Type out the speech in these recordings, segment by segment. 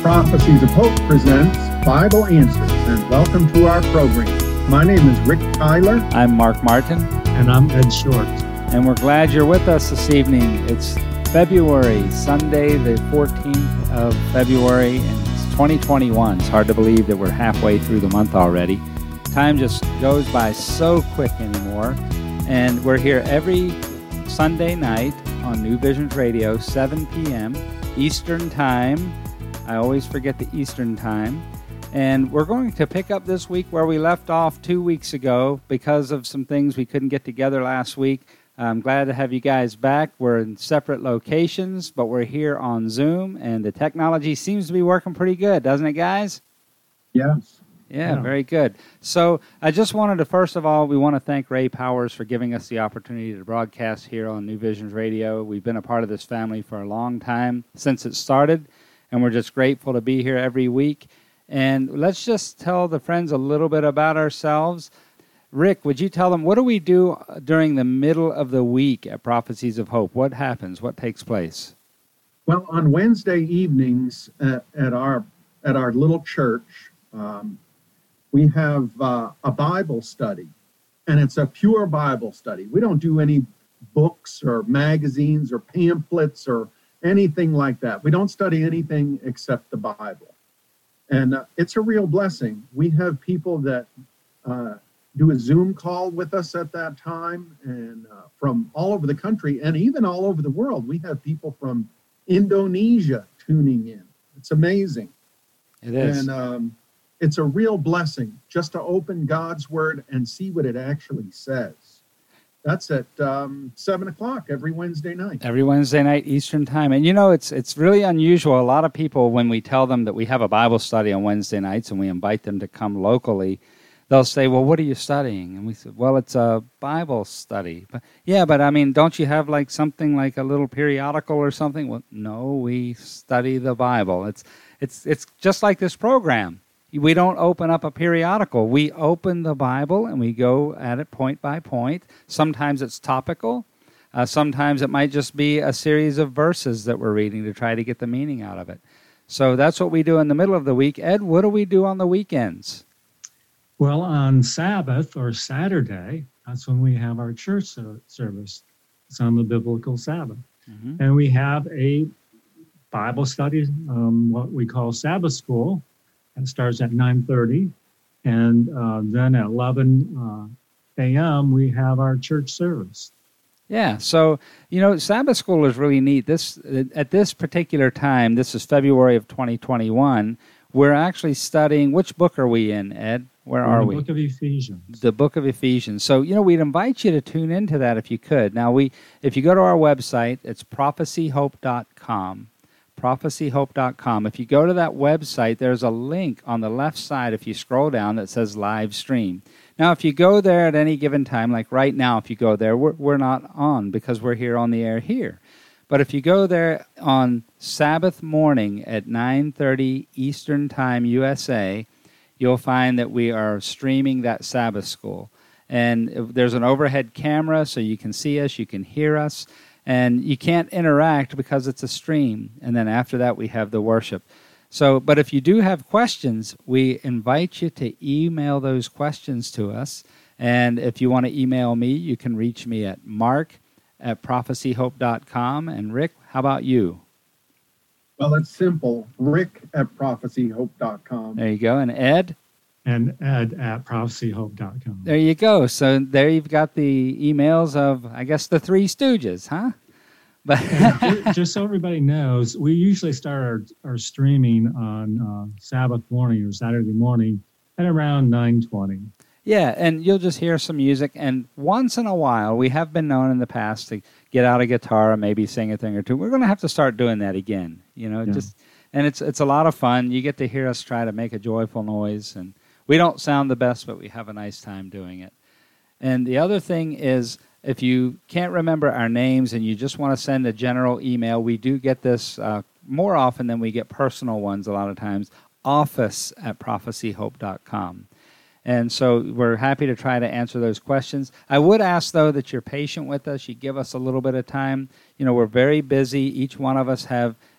Prophecies of Hope presents Bible Answers, and welcome to our program. My name is Rick Tyler. I'm Mark Martin. And I'm Ed Short. And we're glad you're with us this evening. It's February, Sunday, the 14th of February, and it's 2021. It's hard to believe that we're halfway through the month already. Time just goes by so quick anymore. And we're here every Sunday night on New Visions Radio, 7 p.m. Eastern Time. I always forget the Eastern Time. And we're going to pick up this week where we left off 2 weeks ago because of some things we couldn't get together last week. I'm glad to have you guys back. We're in separate locations, but we're here on Zoom, and the technology seems to be working pretty good, doesn't it, guys? Yes. Yeah, very good. So I just wanted to, first of all, we want to thank Ray Powers for giving us the opportunity to broadcast here on New Visions Radio. We've been a part of this family for a long time, since it started, and we're just grateful to be here every week. And let's just tell the friends a little bit about ourselves. Rick, would you tell them, what do we do during the middle of the week at Prophecies of Hope? What happens? What takes place? Well, on Wednesday evenings at our little church, we have a Bible study, and it's a pure Bible study. We don't do any books or magazines or pamphlets or anything like that. We don't study anything except the Bible. And it's a real blessing. We have people that do a Zoom call with us at that time, and from all over the country and even all over the world. We have people from Indonesia tuning in. It's amazing. It is. And it's a real blessing just to open God's Word and see what it actually says. That's at 7 o'clock every Wednesday night. Every Wednesday night, Eastern Time. And you know, it's really unusual. A lot of people, when we tell them that we have a Bible study on Wednesday nights and we invite them to come locally, they'll say, well, what are you studying? And we said, well, it's a Bible study. But, yeah, but I mean, don't you have like something like a little periodical or something? Well, no, we study the Bible. It's just like this program. We don't open up a periodical. We open the Bible and we go at it point by point. Sometimes it's topical. Sometimes it might just be a series of verses that we're reading to try to get the meaning out of it. So that's what we do in the middle of the week. Ed, what do we do on the weekends? Well, on Sabbath or Saturday, that's when we have our church service. It's on the biblical Sabbath. Mm-hmm. And we have a Bible study, what we call Sabbath School. It starts at 9:30, and then at 11 a.m. we have our church service. Yeah, so, you know, Sabbath School is really neat. At this particular time, this is February of 2021, we're actually studying, which book are we in, Ed? Where are we? The book of Ephesians. The book of Ephesians. So, you know, we'd invite you to tune into that if you could. Now, if you go to our website, it's prophecyhope.com. prophecyhope.com. If you go to that website, there's a link on the left side if you scroll down that says live stream. Now, if you go there at any given time, like right now, if you go there, we're not on because we're here on the air here. But if you go there on Sabbath morning at 9:30 Eastern Time, USA, you'll find that we are streaming that Sabbath School. And there's an overhead camera so you can see us, you can hear us. And you can't interact because it's a stream. And then after that, we have the worship. So, but if you do have questions, we invite you to email those questions to us. And if you want to email me, you can reach me at mark@prophecyhope.com. And Rick, how about you? Well, it's simple. Rick@prophecyhope.com. There you go. And Ed? And ed@prophecyhope.com. There you go. So there you've got the emails of, I guess, the Three Stooges, huh? But just so everybody knows, we usually start our streaming on Sabbath morning or Saturday morning at around 9:20. Yeah, and you'll just hear some music. And once in a while, we have been known in the past to get out a guitar and maybe sing a thing or two. We're going to have to start doing that again. You know, and it's a lot of fun. You get to hear us try to make a joyful noise, and we don't sound the best, but we have a nice time doing it. And the other thing is, if you can't remember our names and you just want to send a general email, we do get this more often than we get personal ones a lot of times, office@prophecyhope.com. And so we're happy to try to answer those questions. I would ask, though, that you're patient with us. You give us a little bit of time. You know, we're very busy. Each one of us have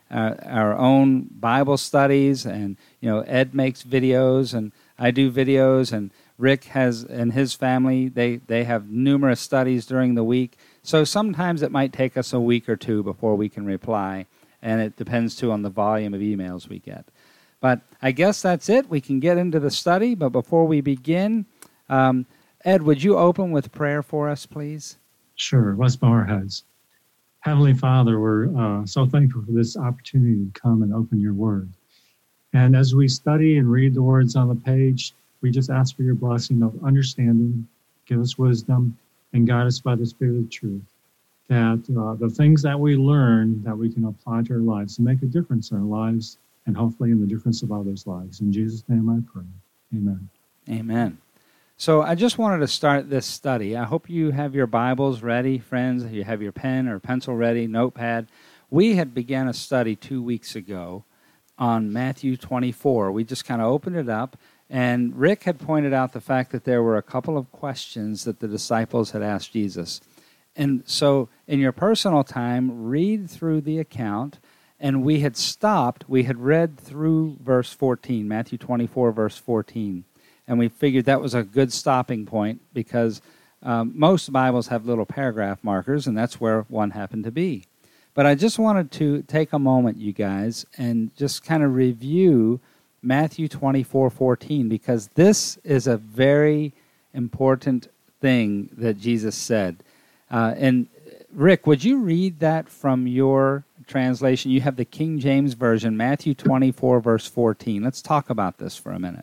our own Bible studies, and Ed makes videos, and I do videos, and Rick has, and his family, they have numerous studies during the week. So sometimes it might take us a week or two before we can reply, and it depends too on the volume of emails we get. But I guess that's it. We can get into the study, but before we begin, Ed, would you open with prayer for us, please? Sure. Let's bow our heads. Heavenly Father, we're so thankful for this opportunity to come and open your word. And as we study and read the words on the page, we just ask for your blessing of understanding, give us wisdom, and guide us by the Spirit of truth, that the things that we learn, that we can apply to our lives and make a difference in our lives, and hopefully in the difference of others' lives. In Jesus' name I pray. Amen. Amen. So I just wanted to start this study. I hope you have your Bibles ready, friends. You have your pen or pencil ready, notepad. We had began a study 2 weeks ago on Matthew 24. We just kind of opened it up, and Rick had pointed out the fact that there were a couple of questions that the disciples had asked Jesus. And so in your personal time, read through the account, and we had stopped. We had read through verse 14, Matthew 24, verse 14. And we figured that was a good stopping point because most Bibles have little paragraph markers, and that's where one happened to be. But I just wanted to take a moment, you guys, and just kind of review Matthew 24:14, because this is a very important thing that Jesus said. And Rick, would you read that from your translation? You have the King James Version, Matthew 24, verse 14. Let's talk about this for a minute.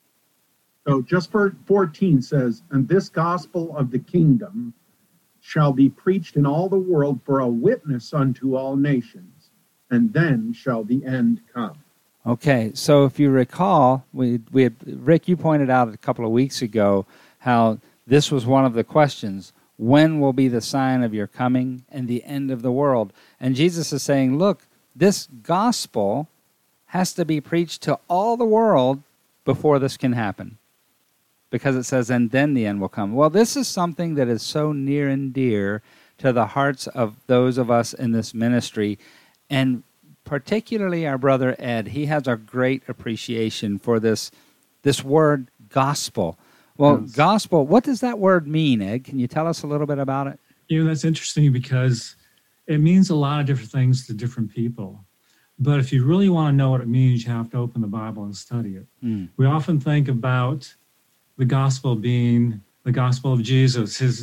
So just for 14 says, "And this gospel of the kingdom shall be preached in all the world for a witness unto all nations, and then shall the end come." Okay, so if you recall, we had, Rick, you pointed out a couple of weeks ago how this was one of the questions. When will be the sign of your coming and the end of the world? And Jesus is saying, look, this gospel has to be preached to all the world before this can happen. Because it says, and then the end will come. Well, this is something that is so near and dear to the hearts of those of us in this ministry. And particularly our brother Ed, he has a great appreciation for this word gospel. Well, yes. Gospel, what does that word mean, Ed? Can you tell us a little bit about it? That's interesting because it means a lot of different things to different people. But if you really want to know what it means, you have to open the Bible and study it. We often think about the gospel being the gospel of Jesus, his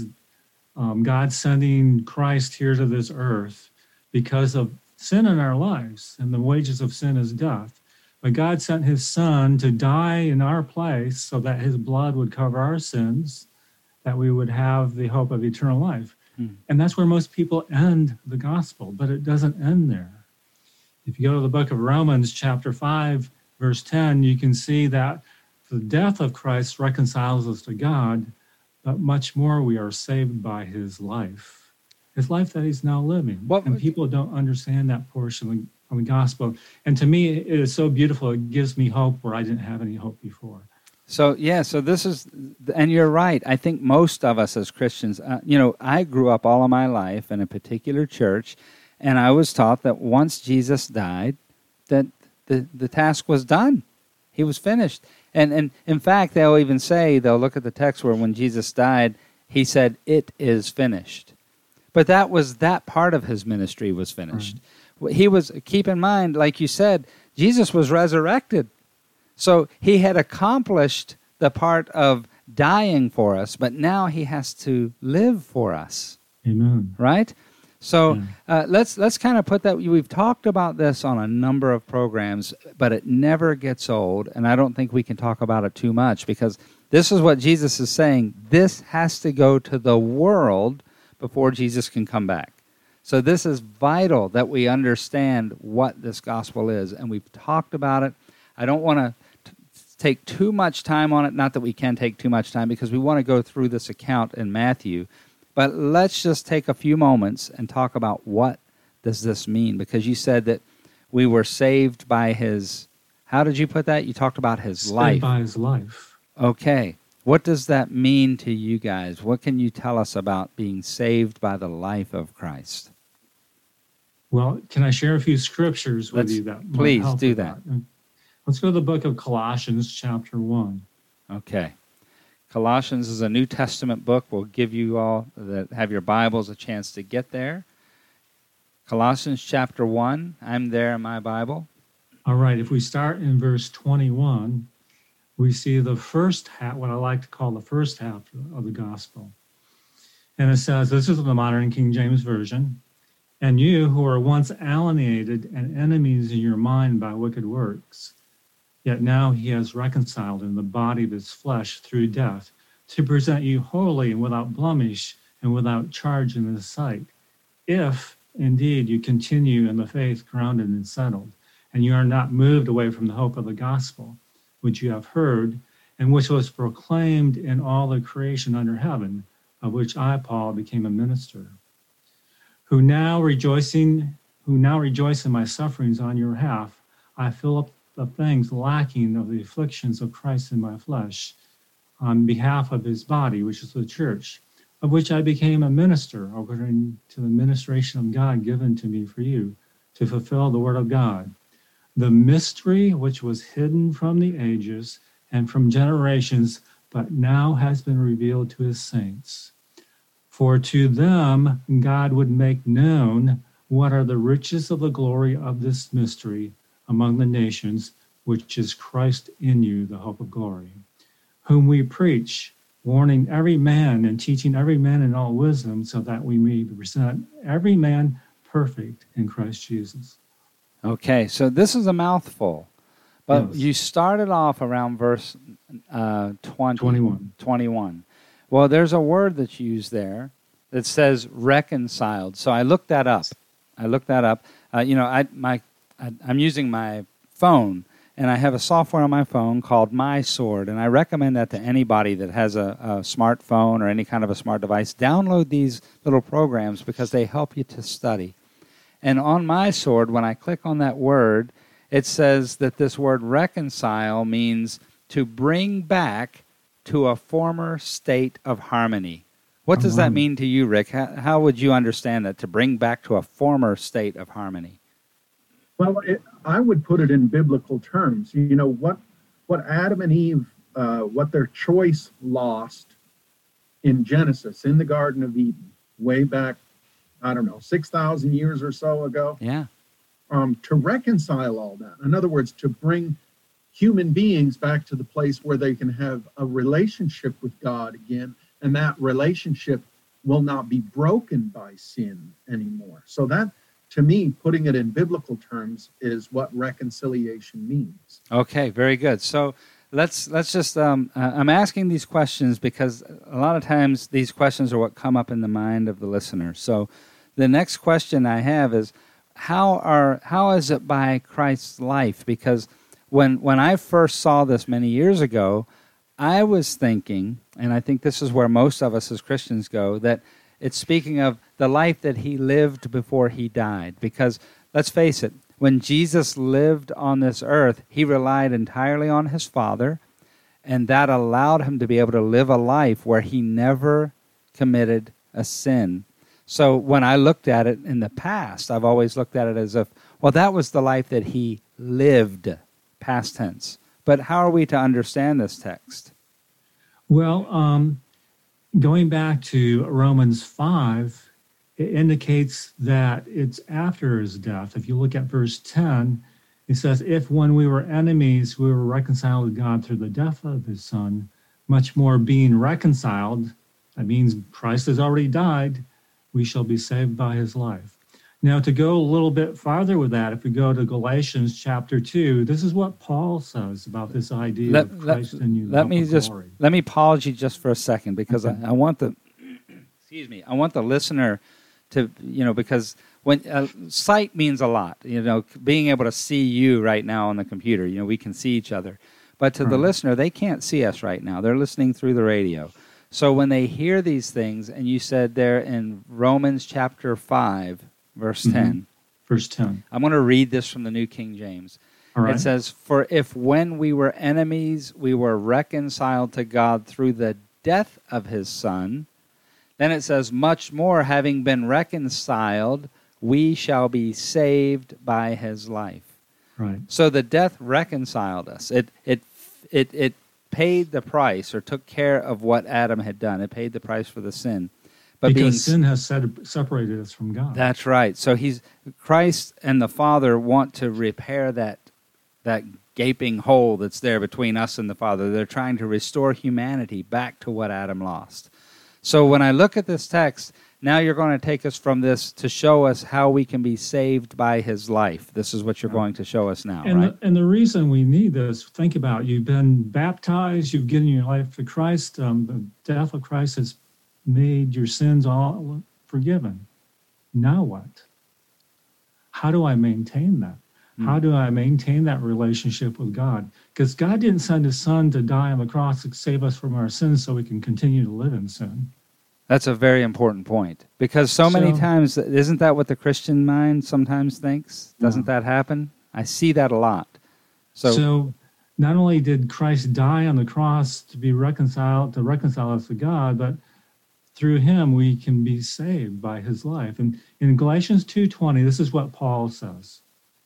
God sending Christ here to this earth because of sin in our lives, and the wages of sin is death. But God sent his son to die in our place so that his blood would cover our sins, that we would have the hope of eternal life. And that's where most people end the gospel, but it doesn't end there. If you go to the book of Romans, chapter 5, verse 10, you can see that the death of Christ reconciles us to God, but much more we are saved by his life that he's now living. And people don't understand that portion of the gospel. And to me, it is so beautiful. It gives me hope where I didn't have any hope before. So this is, and you're right. I think most of us as Christians, I grew up all of my life in a particular church, and I was taught that once Jesus died, that the task was done. He was finished. And in fact, they'll even say, they'll look at the text where when Jesus died, he said, "It is finished." But that part of his ministry was finished. Right. He was, keep in mind, like you said, Jesus was resurrected. So he had accomplished the part of dying for us, but now he has to live for us. Amen. Right? So let's kind of put that. We've talked about this on a number of programs, but it never gets old, and I don't think we can talk about it too much because this is what Jesus is saying. This has to go to the world before Jesus can come back. So this is vital that we understand what this gospel is, and we've talked about it. I don't want to take too much time on it, not that we can take too much time because we want to go through this account in Matthew. But let's just take a few moments and talk about what does this mean, because you said that we were saved by his, how did you put that? You talked about his life. Saved by his life. Okay. What does that mean to you guys? What can you tell us about being saved by the life of Christ? Well, can I share a few scriptures with you that might please help do with that. Let's go to the book of Colossians, chapter 1. Okay. Colossians is a New Testament book. We'll give you all that have your Bibles a chance to get there. Colossians chapter 1. I'm there in my Bible. All right. If we start in verse 21, we see the first half, what I like to call the first half of the gospel. And it says, this is the modern King James Version, and you who were once alienated and enemies in your mind by wicked works, yet now he has reconciled in the body of his flesh through death, to present you holy and without blemish and without charge in his sight, if indeed you continue in the faith grounded and settled, and you are not moved away from the hope of the gospel, which you have heard, and which was proclaimed in all the creation under heaven, of which I, Paul, became a minister, who now rejoice in my sufferings on your behalf. I fill up the things lacking of the afflictions of Christ in my flesh, on behalf of his body, which is the church, of which I became a minister, according to the ministration of God given to me for you, to fulfill the word of God, the mystery which was hidden from the ages and from generations, but now has been revealed to his saints. For to them God would make known what are the riches of the glory of this mystery among the nations, which is Christ in you, the hope of glory, whom we preach, warning every man and teaching every man in all wisdom, so that we may present every man perfect in Christ Jesus. Okay, so this is a mouthful. But Yes. you started off around verse 21. Well, there's a word that's used there that says reconciled. So I looked that up. I'm using my phone, and I have a software on my phone called MySword, and I recommend that to anybody that has a smartphone or any kind of a smart device. Download these little programs because they help you to study. And on MySword, when I click on that word, it says that this word reconcile means to bring back to a former state of harmony. What does that mean to you, Rick? How would you understand that, to bring back to a former state of harmony? Well, I would put it in biblical terms. You know, what Adam and Eve, what their choice lost in Genesis, in the Garden of Eden, way back, 6,000 years or so ago. Yeah. To reconcile all that. In other words, to bring human beings back to the place where they can have a relationship with God again, and that relationship will not be broken by sin anymore. So that, to me, putting it in biblical terms, is what reconciliation means. Okay, very good. So let's just, I'm asking these questions because a lot of times these questions are what come up in the mind of the listener. So the next question I have is, how is it by Christ's life? Because when I first saw this many years ago, I was thinking, and I think this is where most of us as Christians go, that it's speaking of the life that he lived before he died. Because let's face it, when Jesus lived on this earth, he relied entirely on his Father, and that allowed him to be able to live a life where he never committed a sin. So when I looked at it in the past, I've always looked at it as if, well, that was the life that he lived, past tense. But how are we to understand this text? Well, going back to Romans 5, it indicates that it's after his death. If you look at verse 10, it says, if when we were enemies, we were reconciled to God through the death of his Son, much more being reconciled, that means Christ has already died, we shall be saved by his life. Now, to go a little bit farther with that, if we go to Galatians chapter 2, this is what Paul says about this idea of Christ in you. Let me pause you just for a second, because Okay. I want the I want the listener to, because when sight means a lot, being able to see you right now on the computer, we can see each other. But to the listener, they can't see us right now. They're listening through the radio. So when they hear these things, and you said there in Romans chapter 5, verse 10. Verse 10. I'm going to read this from the New King James. All right. It says, for if when we were enemies, we were reconciled to God through the death of his Son, then it says, much more, having been reconciled, we shall be saved by his life. Right. So the death reconciled us. It paid the price, or took care of what Adam had done. It paid the price for the sin. But because sin has separated us from God. That's right. So Christ and the Father want to repair that gaping hole that's there between us and the Father. They're trying to restore humanity back to what Adam lost. So when I look at this text, now you're going to take us from this to show us how we can be saved by his life. This is what you're going to show us now, right? And the reason we need this, think about it. You've been baptized, you've given your life to Christ. The death of Christ has made your sins all forgiven. Now what? How do I maintain that? How do I maintain that relationship with God? Because God didn't send his son to die on the cross to save us from our sins so we can continue to live in sin. That's a very important point, because so many times, isn't that what the Christian mind sometimes thinks? Doesn't that happen? I see that a lot. So not only did Christ die on the cross to reconcile us to God, but through him we can be saved by his life. And in Galatians 2:20, this is what Paul says.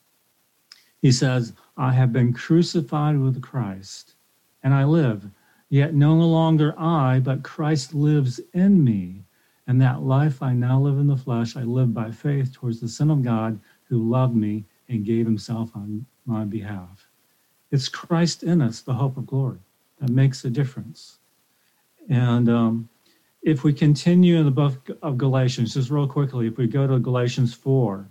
He says, I have been crucified with Christ, and I live. Yet no longer I, but Christ lives in me. And that life I now live in the flesh, I live by faith towards the Son of God who loved me and gave himself on my behalf. It's Christ in us, the hope of glory, that makes a difference. And if we continue in the book of Galatians, just real quickly, if we go to Galatians 4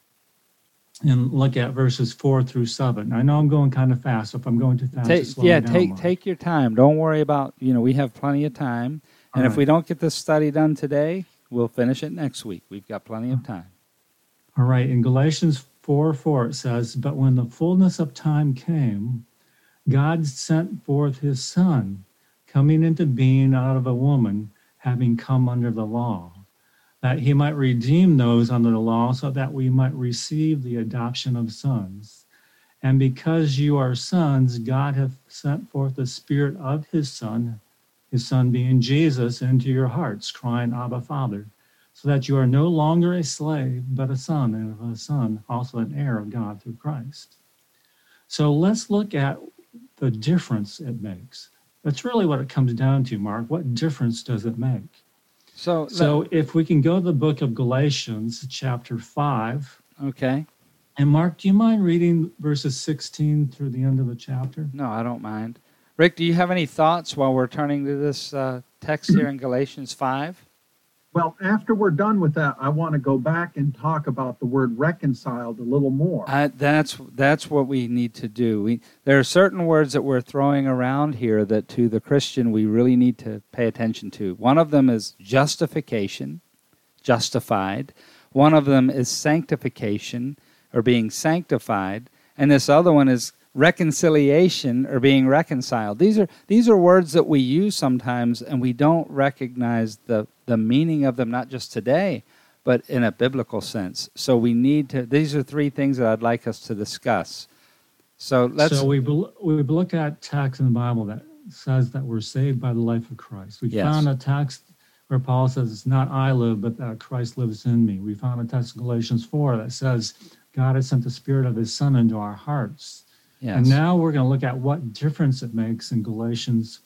and look at verses 4 through 7. I know I'm going kind of fast. If I'm going too fast, take your time. Don't worry about, we have plenty of time. And if we don't get this study done today, we'll finish it next week. We've got plenty of time. All right. In Galatians 4:4, it says, but when the fullness of time came, God sent forth his Son, coming into being out of a woman, having come under the law, that he might redeem those under the law, so that we might receive the adoption of sons. And because you are sons, God hath sent forth the Spirit of his Son being Jesus, into your hearts, crying, Abba, Father, so that you are no longer a slave, but a son, and of a son, also an heir of God through Christ. So let's look at the difference it makes. That's really what it comes down to, Mark. What difference does it make? So if we can go to the book of Galatians, chapter 5. Okay. And Mark, do you mind reading verses 16 through the end of the chapter? No, I don't mind. Rick, do you have any thoughts while we're turning to this text here in Galatians 5? Well, after we're done with that, I want to go back and talk about the word reconciled a little more. That's what we need to do. There are certain words that we're throwing around here that to the Christian we really need to pay attention to. One of them is justification, justified. One of them is sanctification, or being sanctified. And this other one is reconciliation, or being reconciled. These are words that we use sometimes, and we don't recognize the meaning of them, not just today, but in a biblical sense. So we need to, these are three things that I'd like us to discuss. So we look at text in the Bible that says that we're saved by the life of Christ. We found a text where Paul says, it's not I live, but that Christ lives in me. We found a text in Galatians 4 that says God has sent the Spirit of his Son into our hearts. Yes. And now we're going to look at what difference it makes in Galatians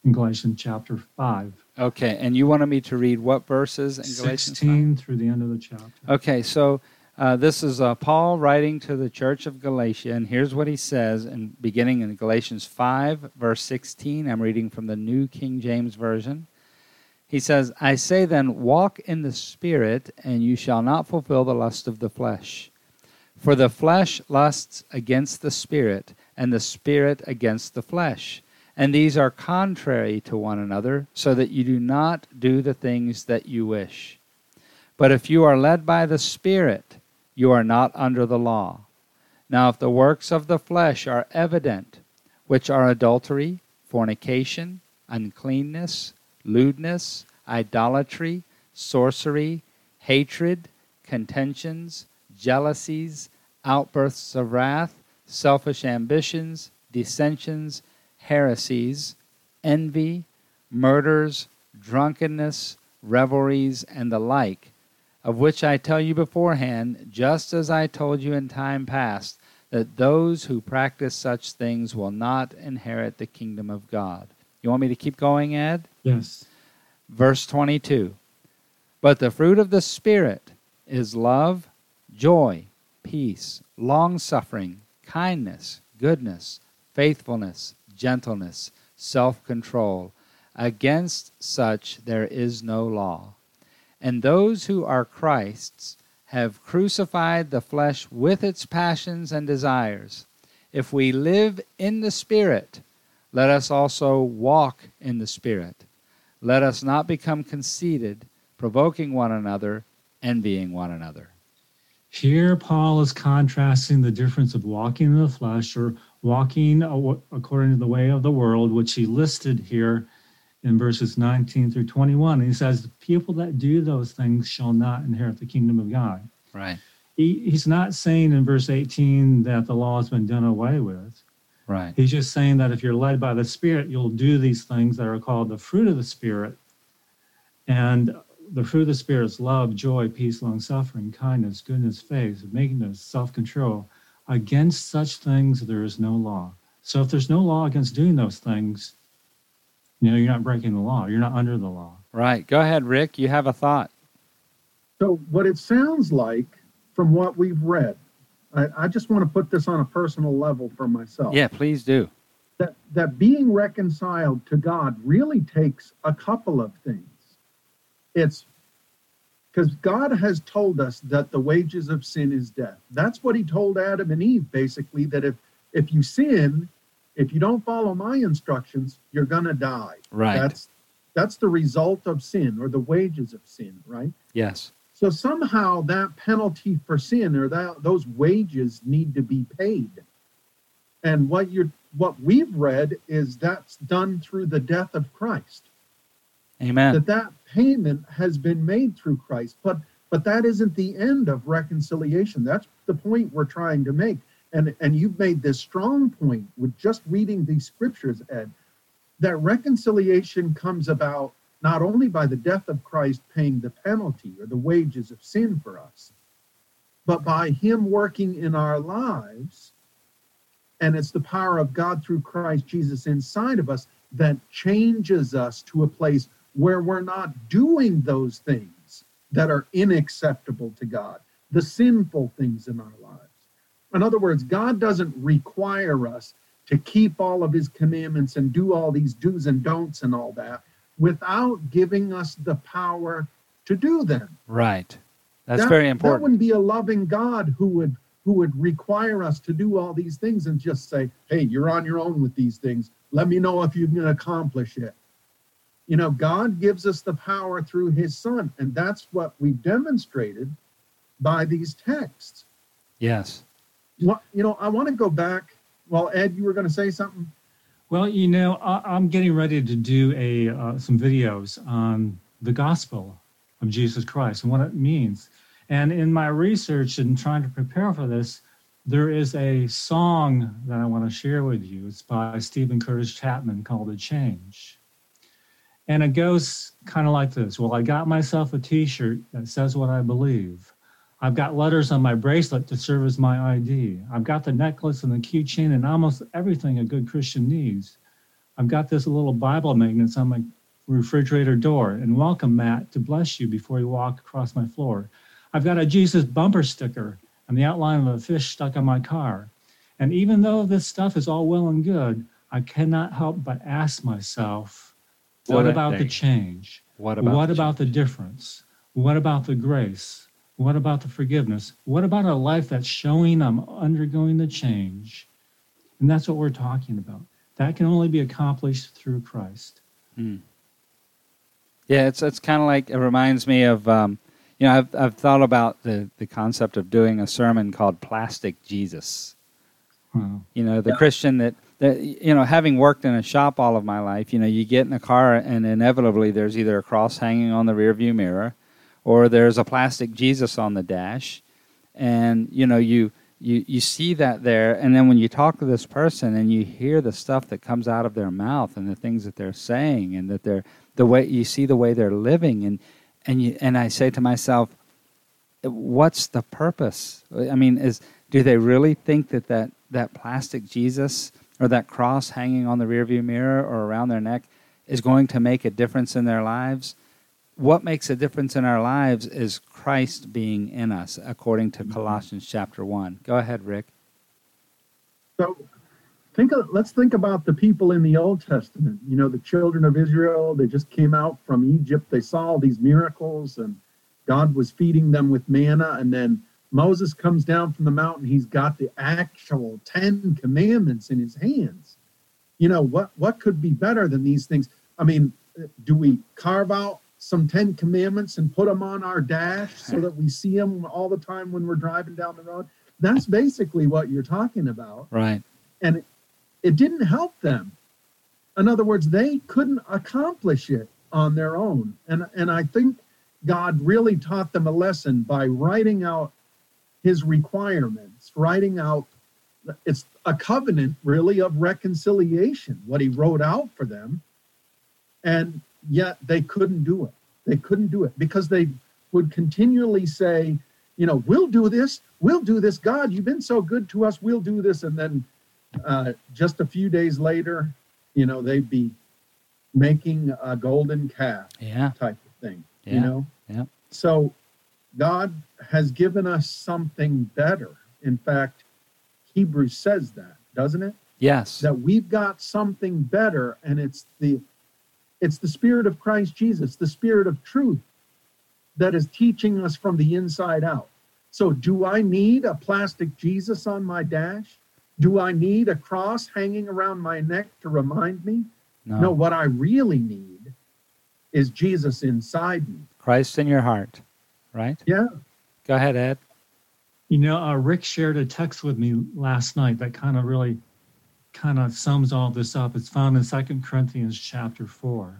chapter 5. Okay, and you wanted me to read what verses in Galatians 16 through the end of the chapter. Okay, so this is Paul writing to the church of Galatia, and here's what he says, beginning in Galatians 5, verse 16. I'm reading from the New King James Version. He says, I say then, walk in the Spirit, and you shall not fulfill the lust of the flesh. For the flesh lusts against the Spirit, and the Spirit against the flesh. And these are contrary to one another, so that you do not do the things that you wish. But if you are led by the Spirit, you are not under the law. Now if the works of the flesh are evident, which are adultery, fornication, uncleanness, lewdness, idolatry, sorcery, hatred, contentions, jealousies, outbursts of wrath, selfish ambitions, dissensions, heresies, envy, murders, drunkenness, revelries, and the like. of which I tell you beforehand, just as I told you in time past, that those who practice such things will not inherit the kingdom of God. You want me to keep going, Ed? Yes. Verse 22. But the fruit of the Spirit is love, joy, peace, long-suffering, kindness, goodness, faithfulness, gentleness, self-control. Against such there is no law. And those who are Christ's have crucified the flesh with its passions and desires. If we live in the Spirit, let us also walk in the Spirit. Let us not become conceited, provoking one another, envying one another. Here, Paul is contrasting the difference of walking in the flesh or walking according to the way of the world, which he listed here in verses 19 through 21. He says, the people that do those things shall not inherit the kingdom of God. Right. He's not saying in verse 18 that the law has been done away with. Right. He's just saying that if you're led by the Spirit, you'll do these things that are called the fruit of the Spirit. And the fruit of the Spirit is love, joy, peace, long-suffering, kindness, goodness, faith, meekness, self-control. Against such things, there is no law. So if there's no law against doing those things, you're not breaking the law. You're not under the law. Right. Go ahead, Rick. You have a thought. So what it sounds like from what we've read, I just want to put this on a personal level for myself. Yeah, please do. That being reconciled to God really takes a couple of things. It's because God has told us that the wages of sin is death. That's what he told Adam and Eve, basically, that if you sin, if you don't follow my instructions, you're going to die. Right. That's the result of sin, or the wages of sin, right? Yes. So somehow that penalty for sin, or those wages, need to be paid. And what we've read is that's done through the death of Christ. Amen. That payment has been made through Christ. But that isn't the end of reconciliation. That's the point we're trying to make. And you've made this strong point with just reading these scriptures, Ed, that reconciliation comes about not only by the death of Christ paying the penalty or the wages of sin for us, but by him working in our lives. And it's the power of God through Christ Jesus inside of us that changes us to a place where we're not doing those things that are unacceptable to God, the sinful things in our lives. In other words, God doesn't require us to keep all of his commandments and do all these do's and don'ts and all that without giving us the power to do them. Right. That's very important. That wouldn't be a loving God who would require us to do all these things and just say, hey, you're on your own with these things. Let me know if you can accomplish it. God gives us the power through his Son, and that's what we've demonstrated by these texts. Yes. I want to go back. Well, Ed, you were going to say something? Well, I'm getting ready to do some videos on the gospel of Jesus Christ and what it means. And in my research and trying to prepare for this, there is a song that I want to share with you. It's by Stephen Curtis Chapman called "A Change." And it goes kind of like this. Well, I got myself a T-shirt that says what I believe. I've got letters on my bracelet to serve as my ID. I've got the necklace and the keychain and almost everything a good Christian needs. I've got this little Bible magnet on my refrigerator door. And welcome, Matt, to bless you before you walk across my floor. I've got a Jesus bumper sticker and the outline of a fish stuck on my car. And even though this stuff is all well and good, I cannot help but ask myself, what about the change? What about the difference? What about the grace? What about the forgiveness? What about a life that's showing I'm undergoing the change? And that's what we're talking about. That can only be accomplished through Christ. Hmm. Yeah, it's kind of like, it reminds me of, I've thought about the concept of doing a sermon called Plastic Jesus. Wow. The Christian that having worked in a shop all of my life, you get in a car and inevitably there's either a cross hanging on the rearview mirror, or there's a plastic Jesus on the dash, and you see that there, and then when you talk to this person and you hear the stuff that comes out of their mouth and the things that they're saying and that the way you see the way they're living, and I say to myself, what's the purpose? I mean, do they really think that plastic Jesus or that cross hanging on the rearview mirror or around their neck is going to make a difference in their lives? What makes a difference in our lives is Christ being in us, according to Colossians chapter 1. Go ahead, Rick. So let's think about the people in the Old Testament. You know, the children of Israel, they just came out from Egypt. They saw all these miracles, and God was feeding them with manna. And then Moses comes down from the mountain. He's got the actual 10 commandments in his hands. You know, what could be better than these things? I mean, do we carve out some 10 commandments and put them on our dash so that we see them all the time when we're driving down the road? That's basically what you're talking about. Right. And it didn't help them. In other words, they couldn't accomplish it on their own. And I think God really taught them a lesson by writing out his requirements, writing out, it's a covenant really of reconciliation, what he wrote out for them. And yet they couldn't do it. They couldn't do it because they would continually say, you know, we'll do this. God, you've been so good to us. We'll do this. And then just a few days later, you know, they'd be making a golden calf type of thing, you know? Yeah. So God has given us something better. In fact, Hebrews says that, doesn't it? Yes. That we've got something better, and it's the Spirit of Christ Jesus, the Spirit of truth, that is teaching us from the inside out. So do I need a plastic Jesus on my dash? Do I need a cross hanging around my neck to remind me? No, what I really need is Jesus inside me. Christ in your heart, right? Yeah. Go ahead, Ed. You know, Rick shared a text with me last night that kind of sums all this up. It's found in 2 Corinthians chapter 4.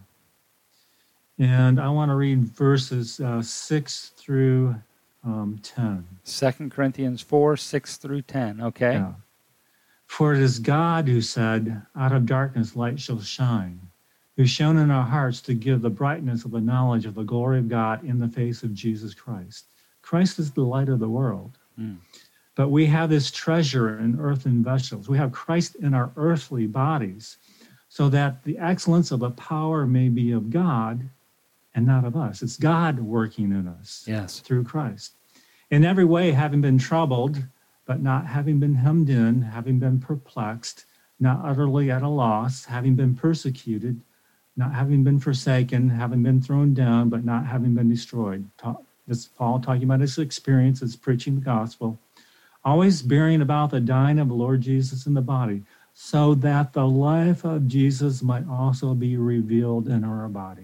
And I want to read verses 6 through 10. 2 Corinthians 4, 6 through 10. Okay. Yeah. For it is God who said, out of darkness light shall shine, who shone in our hearts to give the brightness of the knowledge of the glory of God in the face of Jesus Christ. Christ is the light of the world. But we have this treasure in earthen vessels. We have Christ in our earthly bodies, so that the excellence of the power may be of God and not of us. It's God working in us through Christ. In every way, having been troubled, but not having been hemmed in, having been perplexed, not utterly at a loss, having been persecuted, not having been forsaken, having been thrown down, but not having been destroyed. This is Paul talking about his experience as preaching the gospel, always bearing about the dying of the Lord Jesus in the body, so that the life of Jesus might also be revealed in our body.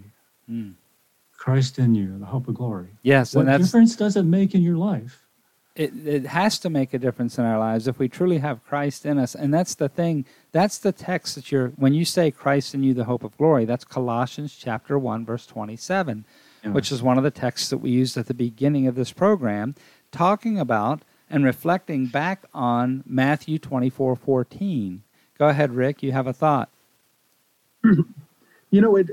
Christ in you, the hope of glory. Yes. What difference does it make in your life? It has to make a difference in our lives if we truly have Christ in us. And that's the thing. That's the text that when you say Christ in you, the hope of glory, that's Colossians chapter 1, verse 27, which is one of the texts that we used at the beginning of this program, talking about and reflecting back on Matthew 24:14. Go ahead, Rick. You have a thought. You know,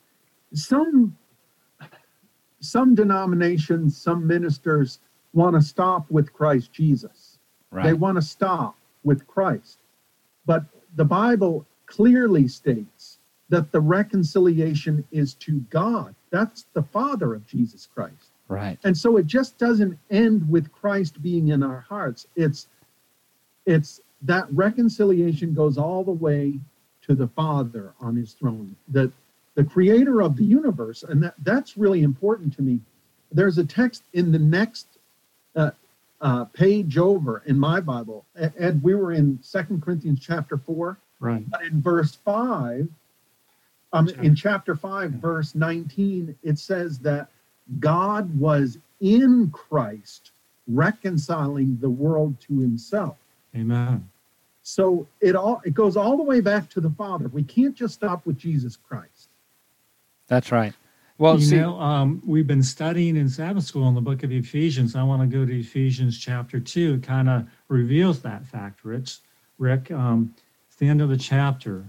some denominations, some ministers want to stop with Christ Jesus. Right. They want to stop with Christ. But the Bible clearly states that the reconciliation is to God. That's the Father of Jesus Christ. Right. And so it just doesn't end with Christ being in our hearts. It's that reconciliation goes all the way to the Father on his throne, the creator of the universe. And that's really important to me. There's a text in the next page over in my Bible. Ed, we were in 2 Corinthians chapter 4. Right. But in verse 5, in chapter 5, verse 19, it says that God was in Christ reconciling the world to himself. Amen. So it goes all the way back to the Father. We can't just stop with Jesus Christ. That's right. Well, we've been studying in Sabbath school in the book of Ephesians. I want to go to Ephesians chapter 2. It kind of reveals that fact, Rick. It's the end of the chapter.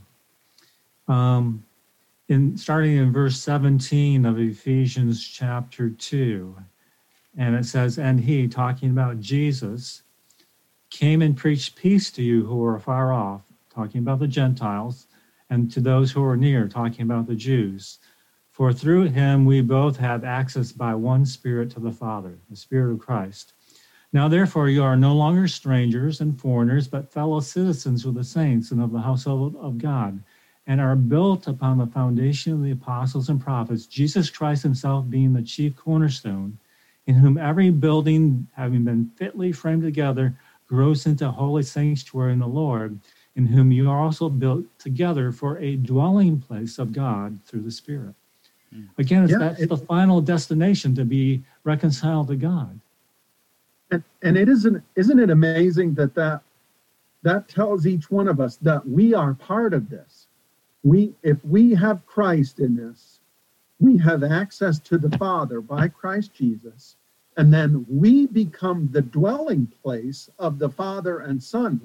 Starting in verse 17 of Ephesians chapter 2. And it says, and he, talking about Jesus, came and preached peace to you who are far off, talking about the Gentiles, and to those who are near, talking about the Jews. For through him we both have access by one Spirit to the Father, the Spirit of Christ. Now therefore you are no longer strangers and foreigners, but fellow citizens with the saints and of the household of God, and are built upon the foundation of the apostles and prophets, Jesus Christ himself being the chief cornerstone, in whom every building, having been fitly framed together, grows into a holy sanctuary in the Lord, in whom you are also built together for a dwelling place of God through the Spirit. Again, that's the final destination, to be reconciled to God. And it isn't it amazing that tells each one of us that we are part of this. If we have Christ in this, we have access to the Father by Christ Jesus, and then we become the dwelling place of the Father and Son.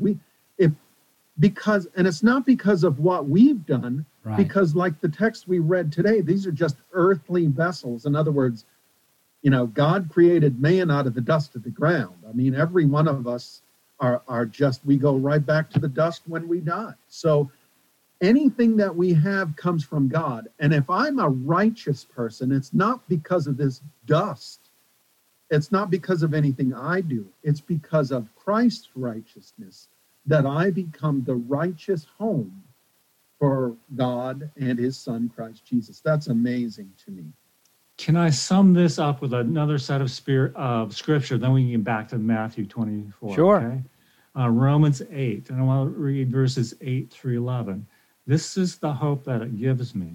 And it's not because of what we've done, right. Because like the text we read today, these are just earthly vessels. In other words, God created man out of the dust of the ground. I mean, every one of us are just, we go right back to the dust when we die. So anything that we have comes from God. And if I'm a righteous person, it's not because of this dust. It's not because of anything I do. It's because of Christ's righteousness that I become the righteous home for God and his Son, Christ Jesus. That's amazing to me. Can I sum this up with another set of scripture? Then we can get back to Matthew 24. Sure. Okay? Romans 8, and I want to read verses 8 through 11. This is the hope that it gives me.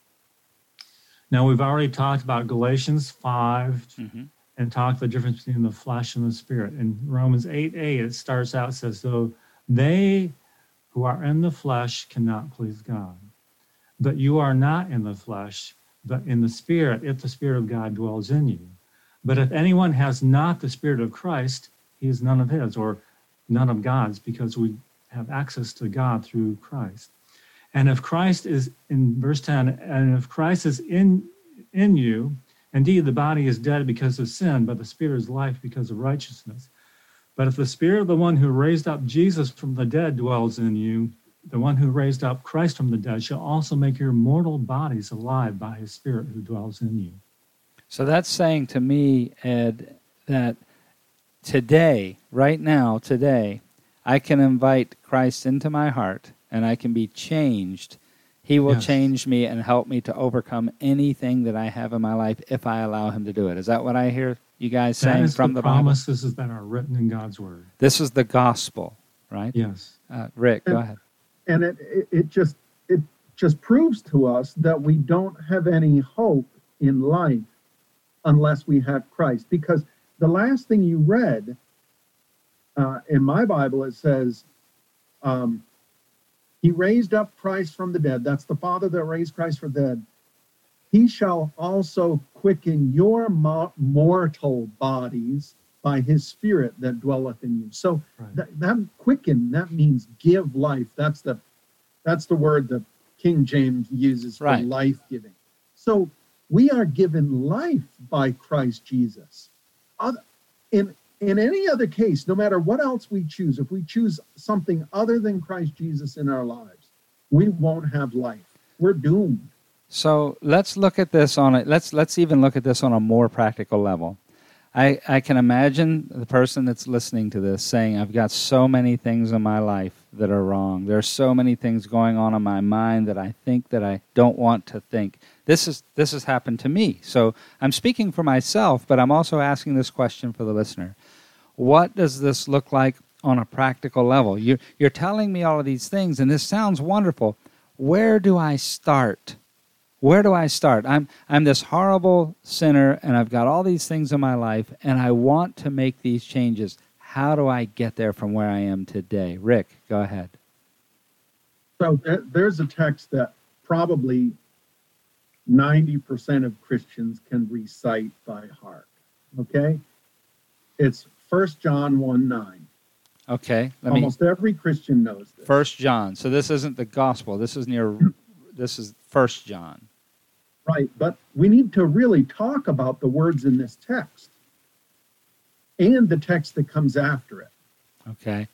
Now, we've already talked about Galatians 5 and talked the difference between the flesh and the spirit. In Romans 8:8, it starts out, says, though they who are in the flesh cannot please God. But you are not in the flesh, but in the Spirit, if the Spirit of God dwells in you. But if anyone has not the Spirit of Christ, he is none of his, or none of God's, because we have access to God through Christ. And if Christ is, in verse 10, and if Christ is in you, indeed the body is dead because of sin, but the Spirit is life because of righteousness. But if the Spirit of the one who raised up Jesus from the dead dwells in you, the one who raised up Christ from the dead shall also make your mortal bodies alive by his Spirit who dwells in you. So that's saying to me, Ed, that today, right now, today, I can invite Christ into my heart and I can be changed. He will change me and help me to overcome anything that I have in my life if I allow him to do it. Is that what I hear you guys saying from the Bible? Promises that are written in God's word. This is the gospel, right? Yes. Rick, go ahead. And it just proves to us that we don't have any hope in life unless we have Christ. Because the last thing you read in my Bible, it says, he raised up Christ from the dead. That's the Father that raised Christ from the dead. He shall also quicken your mortal bodies by his Spirit that dwelleth in you. So that quicken, that means give life. That's the word the King James uses for life-giving. So we are given life by Christ Jesus. In any other case, no matter what else we choose, if we choose something other than Christ Jesus in our lives, we won't have life. We're doomed. So let's look at this let's even look at this on a more practical level. I can imagine the person that's listening to this saying, I've got so many things in my life that are wrong. There are so many things going on in my mind that I think that I don't want to think. This has happened to me. So I'm speaking for myself, but I'm also asking this question for the listener. What does this look like on a practical level? You're telling me all of these things, and this sounds wonderful. Where do I start? Where do I start? I'm this horrible sinner, and I've got all these things in my life, and I want to make these changes. How do I get there from where I am today? Rick, go ahead. So there's a text that probably 90% of Christians can recite by heart, okay? It's 1 John 1:9. Okay. Almost every Christian knows this. 1 John. So this isn't the gospel. This is 1 John. Right, but we need to really talk about the words in this text. and the text that comes after it. Okay.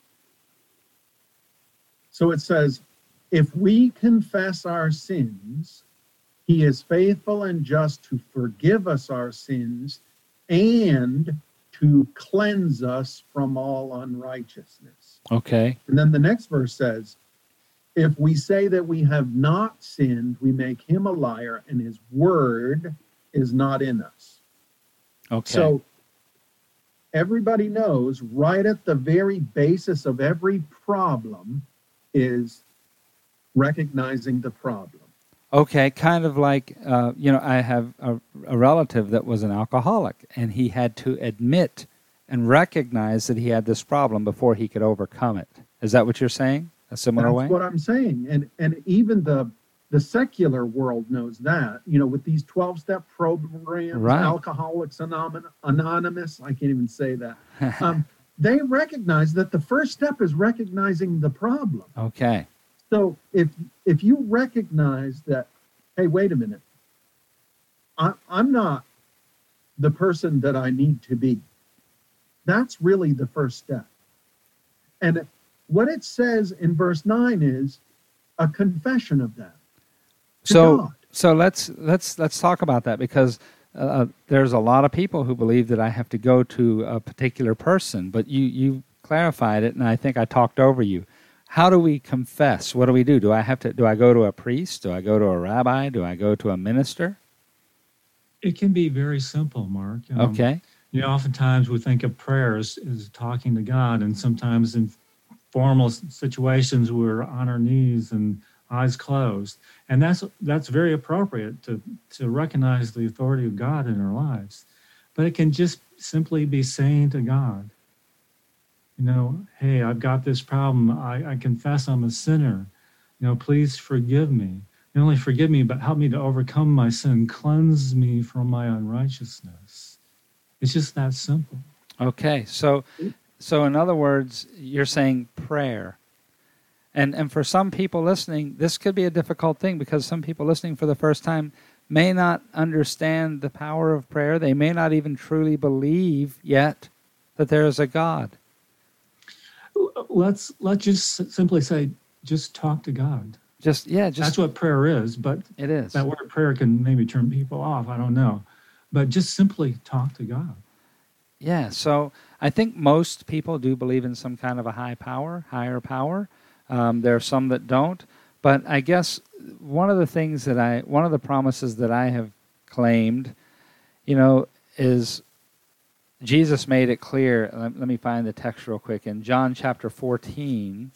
So it says, if we confess our sins, he is faithful and just to forgive us our sins and to cleanse us from all unrighteousness. Okay. And then the next verse says, if we say that we have not sinned, we make him a liar, and his word is not in us. Okay. So everybody knows right at the very basis of every problem is recognizing the problem. Okay, kind of like, I have a relative that was an alcoholic, and he had to admit and recognize that he had this problem before he could overcome it. Is that what you're saying? A similar way? That's what I'm saying. And even the secular world knows that, with these 12-step programs, right. Alcoholics Anonymous, I can't even say that. They recognize that the first step is recognizing the problem. Okay. So if you recognize that, hey, wait a minute, I'm not the person that I need to be. That's really the first step. And what it says in verse 9 is a confession of that. So let's talk about that, because there's a lot of people who believe that I have to go to a particular person, but you clarified it, and I think I talked over you. How do we confess? What do we do? Do I go to a priest? Do I go to a rabbi? Do I go to a minister? It can be very simple, Mark. Okay. Oftentimes we think of prayer as talking to God, and sometimes in formal situations we're on our knees and eyes closed. And that's very appropriate to recognize the authority of God in our lives. But it can just simply be saying to God, hey, I've got this problem. I confess I'm a sinner. Please forgive me. Not only forgive me, but help me to overcome my sin. Cleanse me from my unrighteousness. It's just that simple. Okay. So in other words, you're saying prayer. And for some people listening, this could be a difficult thing, because some people listening for the first time may not understand the power of prayer. They may not even truly believe yet that there is a God. Let's just simply say, just talk to God. Just that's what prayer is. But it is. That word prayer can maybe turn people off. I don't know, but just simply talk to God. Yeah. So I think most people do believe in some kind of a higher power. There are some that don't, but I guess one of the promises that I have claimed, is Jesus made it clear. Let me find the text real quick. In John chapter 14,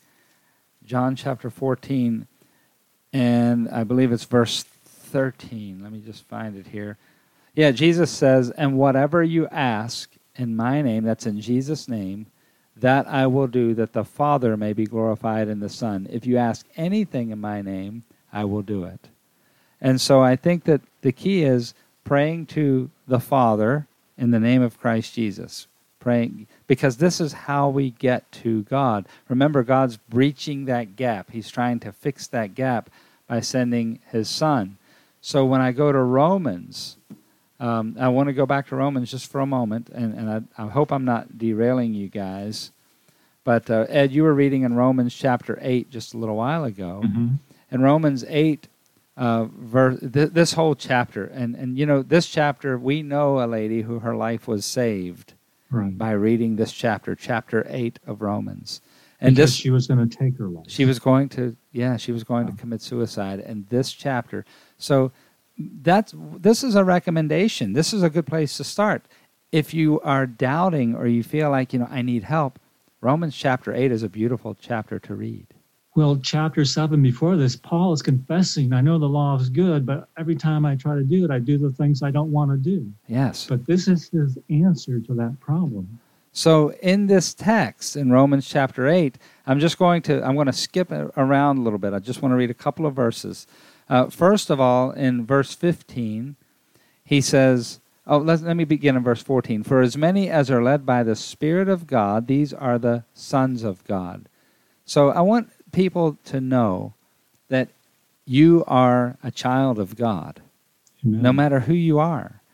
and I believe it's verse 13. Let me just find it here. Yeah, Jesus says, and whatever you ask in my name, that's in Jesus' name, that I will do, that the Father may be glorified in the Son. If you ask anything in my name, I will do it. And so I think that the key is praying to the Father in the name of Christ Jesus. Praying, because this is how we get to God. Remember, God's breaching that gap. He's trying to fix that gap by sending His Son. So when I go to Romans, I want to go back to Romans just for a moment, and I hope I'm not derailing you guys. But Ed, you were reading in Romans chapter 8 just a little while ago. Mm-hmm. In Romans 8, this whole chapter, and this chapter, we know a lady who her life was saved by reading this chapter 8 of Romans. And because she was going to take her life. She was going to commit suicide. And this chapter, so this is a recommendation. This is a good place to start. If you are doubting or you feel like, I need help, Romans chapter 8 is a beautiful chapter to read. Well, chapter 7 before this, Paul is confessing, I know the law is good, but every time I try to do it, I do the things I don't want to do. Yes. But this is his answer to that problem. So in this text, in Romans chapter 8, I'm going to skip around a little bit. I just want to read a couple of verses. First of all, in verse 15, he says, let me begin in verse 14. For as many as are led by the Spirit of God, these are the sons of God. So I want people to know that you are a child of God, Amen. no matter who you are.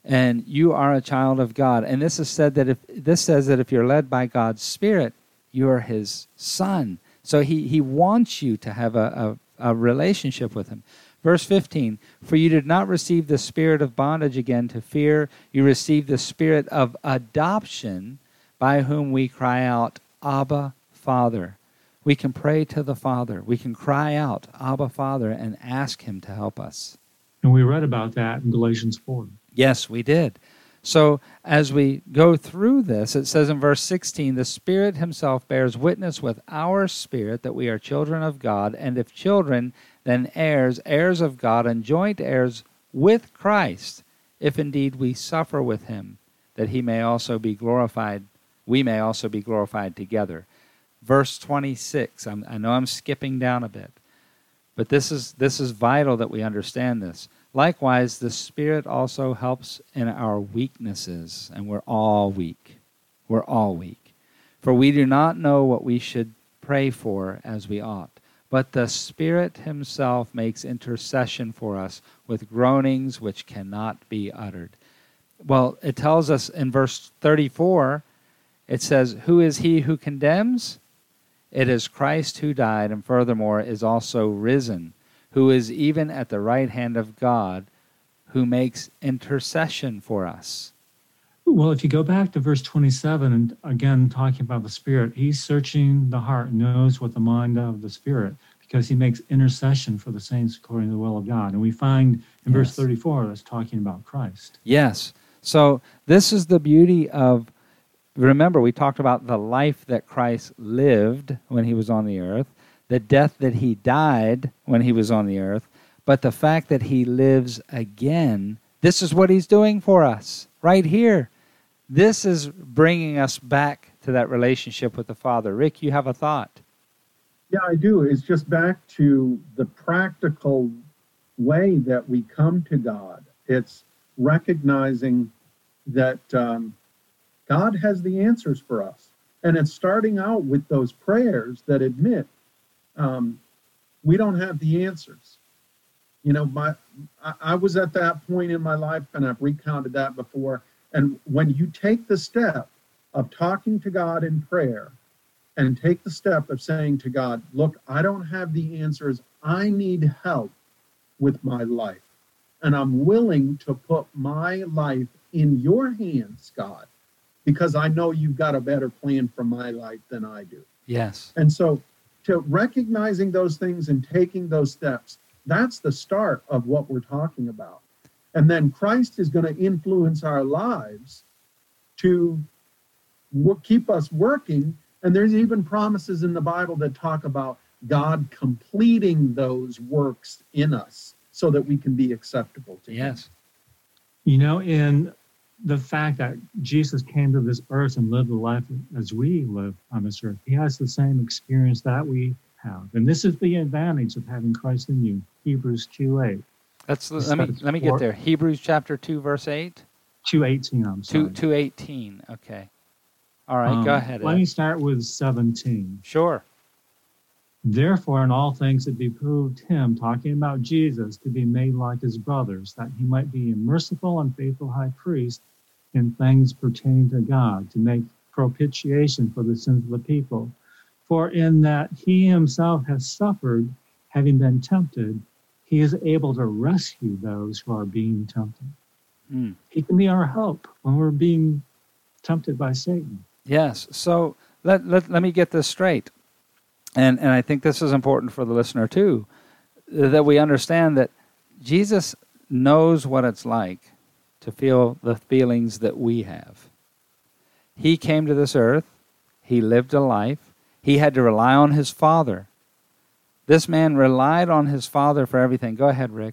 And you are a child of God. And this says that if you're led by God's Spirit, you are his son. So he wants you to have a relationship with him. Verse 15, for you did not receive the spirit of bondage again to fear. You received the spirit of adoption, by whom we cry out, Abba, Father. We can pray to the Father. We can cry out, Abba, Father, and ask him to help us. And we read about that in Galatians 4. Yes, we did. So as we go through this, it says in verse 16, the Spirit himself bears witness with our spirit that we are children of God, and if children, then heirs, heirs of God, and joint heirs with Christ, if indeed we suffer with him, that he may also be glorified, we may also be glorified together. Verse 26, I know I'm skipping down a bit, but this is vital that we understand this. Likewise, the Spirit also helps in our weaknesses, and we're all weak. We're all weak. For we do not know what we should pray for as we ought, but the Spirit himself makes intercession for us with groanings which cannot be uttered. Well, it tells us in verse 34, it says, who is he who condemns? It is Christ who died, and furthermore is also risen, who is even at the right hand of God, who makes intercession for us. Well, if you go back to verse 27, and again talking about the Spirit, he's searching the heart, knows what the mind of the Spirit, because he makes intercession for the saints according to the will of God. And we find in verse 34, that's talking about Christ. Yes. So this is the beauty of, remember, we talked about the life that Christ lived when he was on the earth, the death that he died when he was on the earth, but the fact that he lives again, this is what he's doing for us right here. This is bringing us back to that relationship with the Father. Rick, you have a thought? Yeah, I do. It's just back to the practical way that we come to God. It's recognizing that God has the answers for us. And it's starting out with those prayers that admit we don't have the answers. You know, I was at that point in my life, and I've recounted that before. And when you take the step of talking to God in prayer and take the step of saying to God, look, I don't have the answers. I need help with my life. And I'm willing to put my life in your hands, God, because I know you've got a better plan for my life than I do. Yes. And so to recognizing those things and taking those steps, that's the start of what we're talking about. And then Christ is going to influence our lives to keep us working. And there's even promises in the Bible that talk about God completing those works in us so that we can be acceptable to Him. Yes. You know, in the fact that Jesus came to this earth and lived a life as we live on this earth, he has the same experience that we have. And this is the advantage of having Christ in you. Hebrews 2:8. Let me get there. Hebrews chapter 2, verse 8? 2:18, I'm sorry. 2:18, okay. All right, go ahead. Let me start with 17. Sure. Therefore, in all things it behooved him, talking about Jesus, to be made like his brothers, that he might be a merciful and faithful high priest in things pertaining to God, to make propitiation for the sins of the people. For in that he himself has suffered, having been tempted, he is able to rescue those who are being tempted. He can be our help when we're being tempted by Satan. Yes. So let me get this straight. And I think this is important for the listener too, that we understand that Jesus knows what it's like to feel the feelings that we have. He came to this earth. He lived a life. He had to rely on his Father. This man relied on his Father for everything. Go ahead, Rick.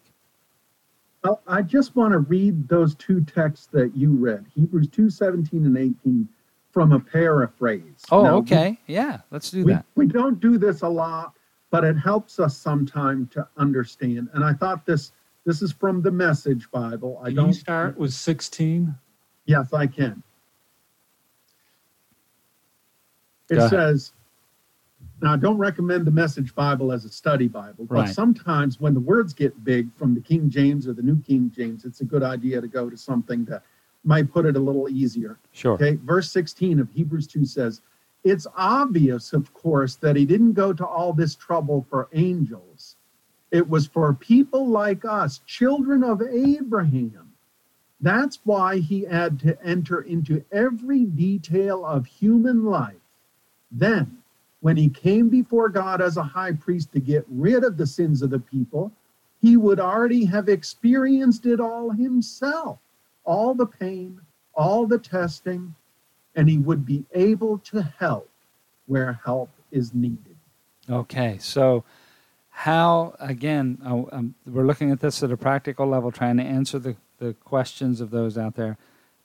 Well, I just want to read those two texts that you read, Hebrews 2:17 and 18, from a paraphrase. Oh, now, okay. Yeah, let's do that. We don't do this a lot, but it helps us sometime to understand. And I thought this is from the Message Bible. Can you start with 16? Yes, I can. It says, Now, I don't recommend the Message Bible as a study Bible, but Right. sometimes when the words get big from the King James or the New King James, it's a good idea to go to something that might put it a little easier. Sure. Okay, verse 16 of Hebrews 2 says, it's obvious, of course, that he didn't go to all this trouble for angels. It was for people like us, children of Abraham. That's why he had to enter into every detail of human life. Then, when he came before God as a high priest to get rid of the sins of the people, he would already have experienced it all himself, all the pain, all the testing, and he would be able to help where help is needed. Okay, so how, again, we're looking at this at a practical level, trying to answer the questions of those out there.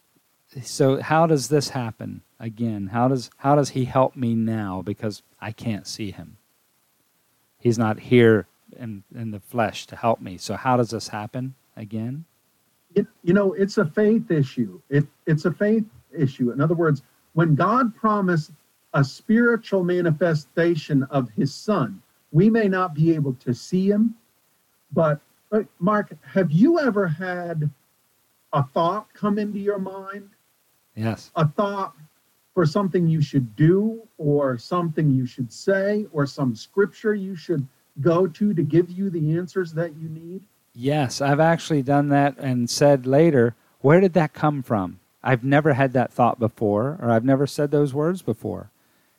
So how does this happen? Again, how does he help me now? Because I can't see him. He's not here in the flesh to help me. So how does this happen again? It's a faith issue. It's a faith issue. In other words, when God promised a spiritual manifestation of his son, we may not be able to see him, but Mark, have you ever had a thought come into your mind? Yes. A thought for something you should do or something you should say or some scripture you should go to give you the answers that you need? Yes, I've actually done that and said later, where did that come from? I've never had that thought before, or I've never said those words before.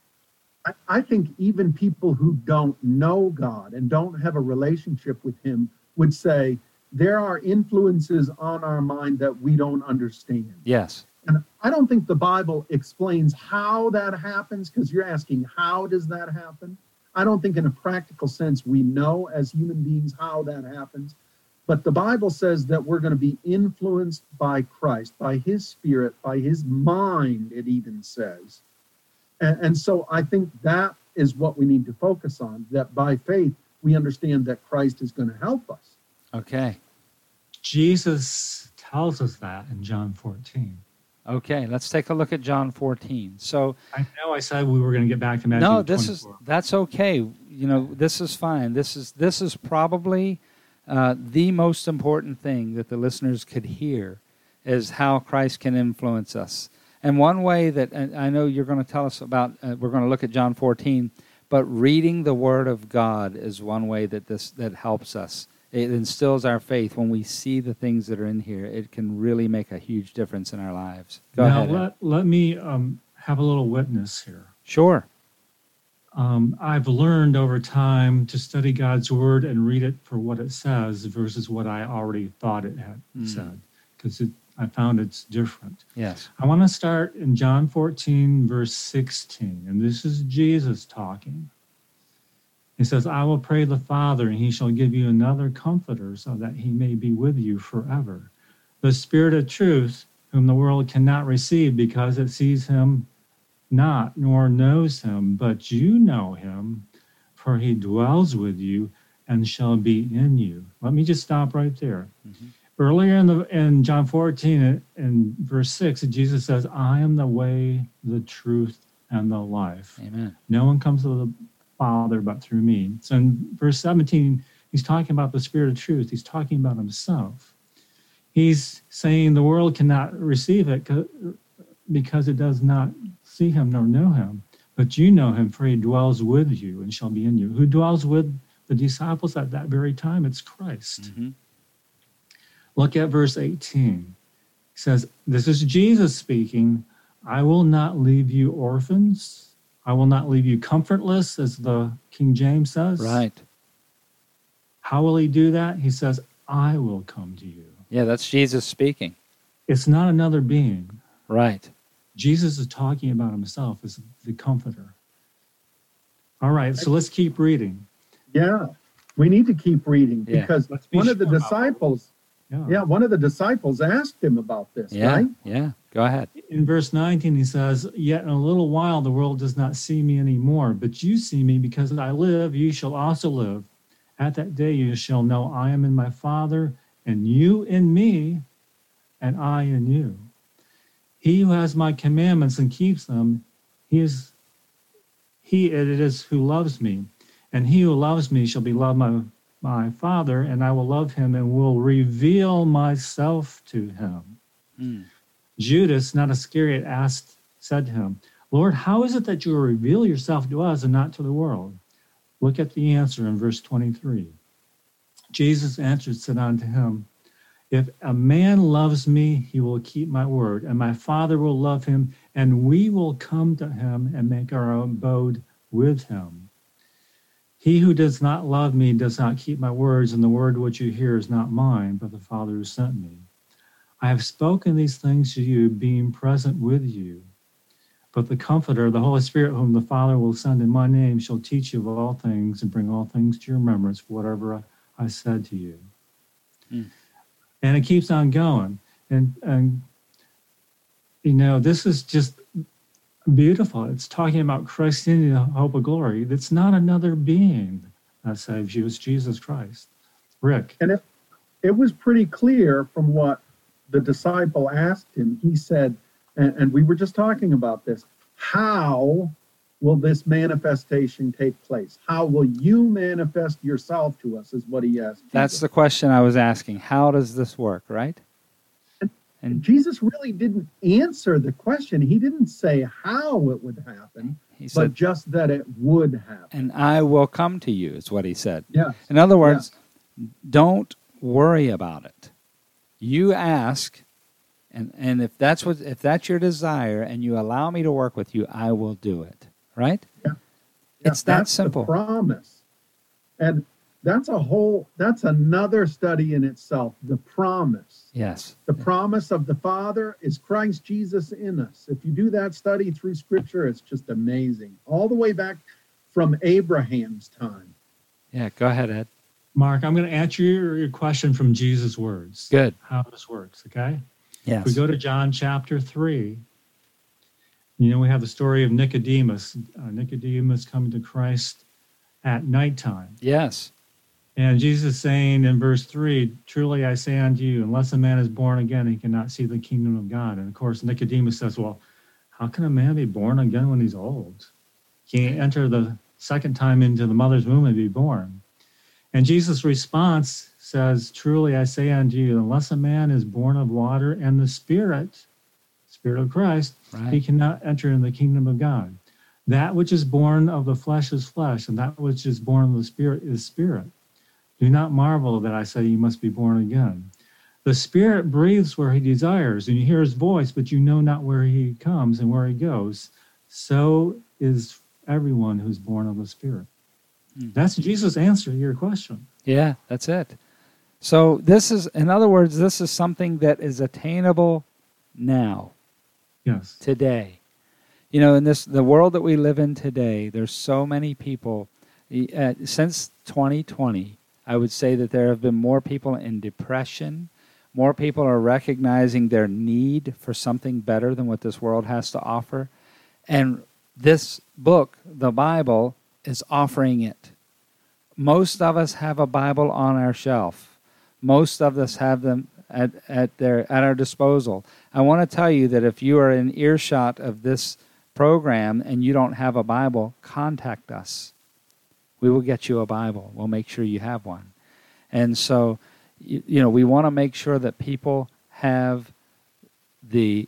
I think even people who don't know God and don't have a relationship with him would say there are influences on our mind that we don't understand. Yes. And I don't think the Bible explains how that happens, because you're asking, how does that happen? I don't think in a practical sense we know as human beings how that happens. But the Bible says that we're going to be influenced by Christ, by his spirit, by his mind, it even says. And so I think that is what we need to focus on, that by faith we understand that Christ is going to help us. Okay. Jesus tells us that in John 14. Okay, let's take a look at John 14. So I know I said we were going to get back to Matthew 24. That's okay. This is fine. This is probably the most important thing that the listeners could hear is how Christ can influence us. And one way that I know you're going to tell us about, we're going to look at John 14, but reading the Word of God is one way that helps us. It instills our faith. When we see the things that are in here, it can really make a huge difference in our lives. Go ahead. Now, let me have a little witness here. Sure. I've learned over time to study God's Word and read it for what it says versus what I already thought it had said, because I found it's different. Yes. I want to start in John 14, verse 16, and this is Jesus talking. He says, I will pray the Father, and he shall give you another comforter so that he may be with you forever. The Spirit of truth, whom the world cannot receive because it sees him not, nor knows him, but you know him, for he dwells with you and shall be in you. Let me just stop right there. Mm-hmm. Earlier in John 14, in verse 6, Jesus says, I am the way, the truth, and the life. Amen. No one comes to the Father but through me. So in verse 17, he's talking about the Spirit of truth. He's talking about himself. He's saying the world cannot receive it because it does not see him nor know him. But you know him, for he dwells with you and shall be in you. Who dwells with the disciples at that very time? It's Christ. Mm-hmm. Look at verse 18. He says, this is Jesus speaking. I will not leave you orphans. I will not leave you comfortless, as the King James says. Right. How will he do that? He says, I will come to you. Yeah, that's Jesus speaking. It's not another being. Right. Jesus is talking about himself as the comforter. All right, so let's keep reading. Yeah, we need to keep reading because one of the disciples, one of the disciples asked him about this, right? Yeah, go ahead. In verse 19, he says, yet in a little while the world does not see me anymore, but you see me because I live, you shall also live. At that day you shall know I am in my Father, and you in me, and I in you. He who has my commandments and keeps them, he He it is who loves me, and he who loves me shall be loved by my Father, and I will love him and will reveal myself to him. Mm. Judas, not Iscariot, said to him, Lord, how is it that you will reveal yourself to us and not to the world? Look at the answer in verse 23. Jesus answered, said unto him, if a man loves me, he will keep my word, and my Father will love him, and we will come to him and make our abode with him. He who does not love me does not keep my words, and the word which you hear is not mine, but the Father who sent me. I have spoken these things to you, being present with you. But the Comforter, the Holy Spirit, whom the Father will send in my name, shall teach you of all things and bring all things to your remembrance, whatever I said to you. Mm. And it keeps on going. And you know, this is just beautiful. It's talking about Christ in you, the hope of glory. It's not another being that saves you. It's Jesus Christ. Rick. And it was pretty clear from what the disciple asked him. He said, and we were just talking about this, how will this manifestation take place? How will you manifest yourself to us is what he asked. That's Jesus. The question I was asking. How does this work, right? And Jesus really didn't answer the question. He didn't say how it would happen, he said, but just that it would happen. And I will come to you, is what he said. Yes. In other words, don't worry about it. You ask, and if that's your desire, and you allow me to work with you, I will do it. Right? Yeah. It's that simple. The promise. And that's another study in itself, the promise. Yes. The promise of the Father is Christ Jesus in us. If you do that study through Scripture, it's just amazing. All the way back from Abraham's time. Yeah, go ahead, Ed. Mark, I'm going to answer your question from Jesus' words. Good. How this works, okay? Yes. If we go to John chapter 3, you know, we have the story of Nicodemus. Nicodemus coming to Christ at nighttime. Yes. And Jesus saying in verse 3, truly I say unto you, unless a man is born again, he cannot see the kingdom of God. And of course, Nicodemus says, well, how can a man be born again when he's old? He can't enter the second time into the mother's womb and be born. And Jesus' response says, truly I say unto you, unless a man is born of water and the Spirit of Christ, right, he cannot enter in the kingdom of God. That which is born of the flesh is flesh, and that which is born of the Spirit is spirit. Do not marvel that I say you must be born again. The Spirit breathes where he desires, and you hear his voice, but you know not where he comes and where he goes. So is everyone who's born of the Spirit. That's Jesus' answer to your question. Yeah, that's it. So this is, in other words, this is something that is attainable now. Yes. Today. You know, in the world that we live in today, there's so many people. Since 2020, I would say that there have been more people in depression. More people are recognizing their need for something better than what this world has to offer. And this book, the Bible, is offering it. Most of us have a Bible on our shelf. Most of us have them at our disposal. I want to tell you that if you are in earshot of this program and you don't have a Bible, contact us. We will get you a Bible. We'll make sure you have one. And so, you know, we want to make sure that people have the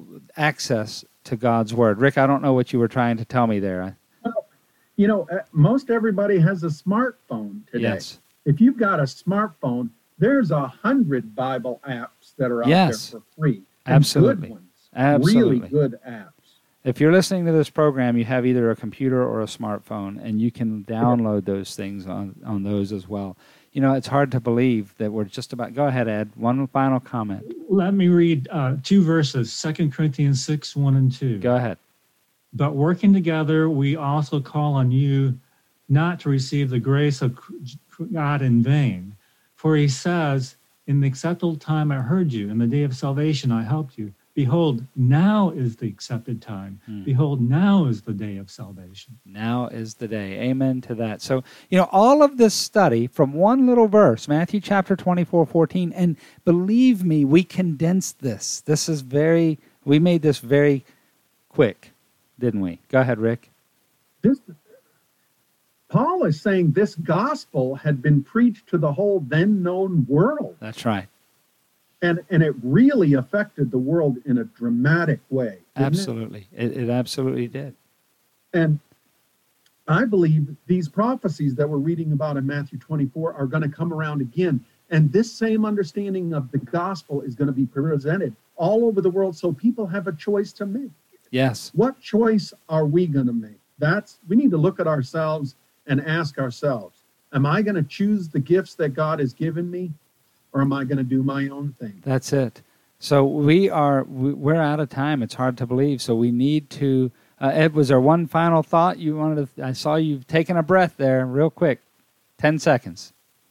access to God's Word. Rick, I don't know what you were trying to tell me there. You know, most everybody has a smartphone today. Yes. If you've got a smartphone, there's 100 Bible apps that are out there for free. Absolutely. Good ones. Absolutely. Really good apps. If you're listening to this program, you have either a computer or a smartphone, and you can download those things on those as well. You know, it's hard to believe that we're just about... Go ahead, Ed. One final comment. Let me read 2 verses, 2 Corinthians 6, 1 and 2. Go ahead. But working together, we also call on you not to receive the grace of God in vain. For he says, in the acceptable time I heard you, in the day of salvation I helped you. Behold, now is the accepted time. Behold, now is the day of salvation. Now is the day. Amen to that. So, you know, all of this study from one little verse, Matthew chapter 24:14, and believe me, we condensed this. We made this very quick, didn't we? Go ahead, Rick. This Paul is saying this gospel had been preached to the whole then known world. That's right. And it really affected the world in a dramatic way. Absolutely. It absolutely did. And I believe these prophecies that we're reading about in Matthew 24 are going to come around again. And this same understanding of the gospel is going to be presented all over the world, so people have a choice to make. Yes. What choice are we going to make? We need to look at ourselves and ask ourselves, am I going to choose the gifts that God has given me, or am I going to do my own thing? That's it. So we're out of time. It's hard to believe. So we need to, Ed, was there one final thought you wanted to, I saw you taking a breath there real quick. 10 seconds.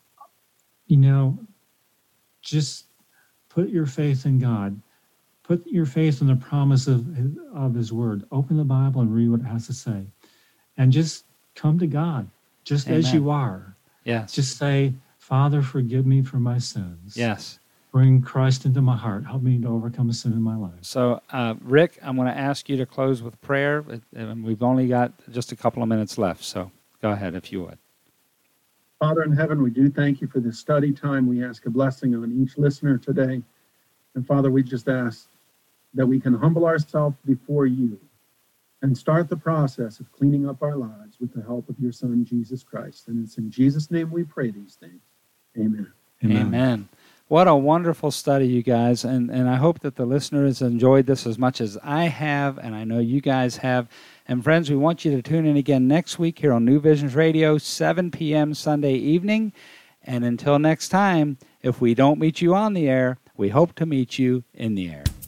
Just put your faith in God. Put your faith in the promise of His Word. Open the Bible and read what it has to say. And just come to God, just Amen. as you are. Yes. Just say, Father, forgive me for my sins. Yes. Bring Christ into my heart. Help me to overcome sin in my life. So, Rick, I'm going to ask you to close with prayer. And we've only got just a couple of minutes left. So go ahead if you would. Father in heaven, we do thank you for this study time. We ask a blessing on each listener today. And Father, we just ask that we can humble ourselves before you and start the process of cleaning up our lives with the help of your Son, Jesus Christ. And it's in Jesus' name we pray these things. Amen. Amen. What a wonderful study, you guys. And I hope that the listeners enjoyed this as much as I have, and I know you guys have. And friends, we want you to tune in again next week here on New Visions Radio, 7 p.m. Sunday evening. And until next time, if we don't meet you on the air, we hope to meet you in the air.